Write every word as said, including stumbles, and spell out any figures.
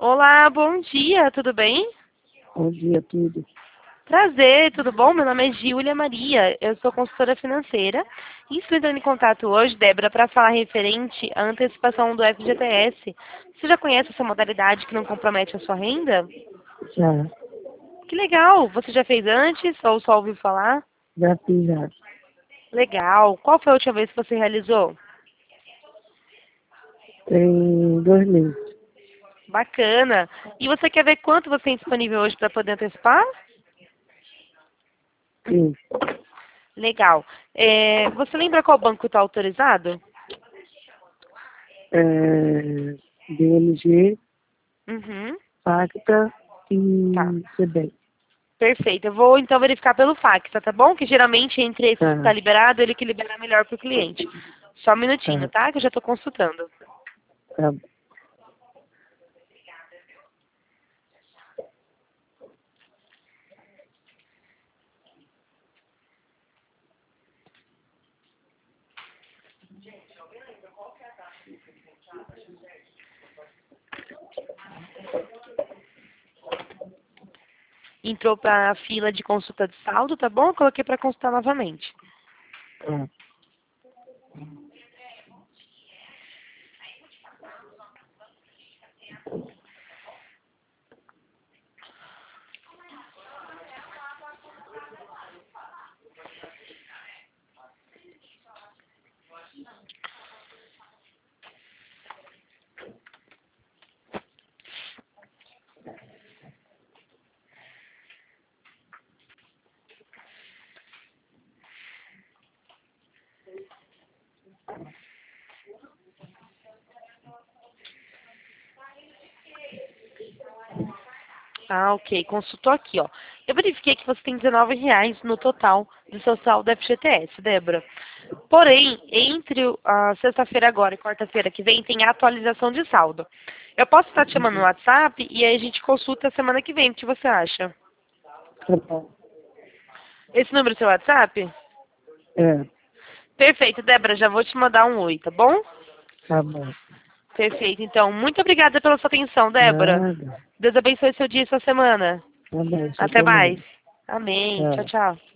Olá, bom dia, tudo bem? Bom dia, tudo. Prazer, tudo bom? Meu nome é Giulia Maria, eu sou consultora financeira e estou entrando em contato hoje, Débora, para falar referente à antecipação do F G T S. Você já conhece essa modalidade que não compromete a sua renda? Já, Que legal! Você já fez antes ou só ouviu falar? já fiz já. Legal! Qual foi a última vez que você realizou? Tem dois meses. Bacana! E você quer ver quanto você tem disponível hoje para poder antecipar? Sim. Legal. É, você lembra qual banco está autorizado? É, B M G, Uhum. Pacta Tá. e C B. Perfeito. Eu vou então verificar pelo fax, tá bom? Que geralmente entre esses que está Tá, liberado, ele que libera melhor para o cliente. Só um minutinho, tá, tá? Que eu já estou consultando. tá. Entrou para a fila de consulta de saldo, tá bom? Eu coloquei para consultar novamente. Tá. Ah, ok. Consultou aqui, ó. Eu verifiquei que você tem dezenove reais no total do seu saldo F G T S, Débora. Porém, entre o- a sexta-feira agora e quarta-feira que vem, tem a atualização de saldo. Eu posso estar te chamando no WhatsApp e aí a gente consulta semana que vem. O que você acha? Tá bom. Esse número é seu WhatsApp? É, Perfeito, Débora. Já vou te mandar um oi, tá bom? tá bom. Perfeito. Então, muito obrigada pela sua atenção, Débora. Nada. Deus abençoe seu dia e sua semana. Tá bom, você Até mais. também. Amém. Tchau, Tchau. tchau.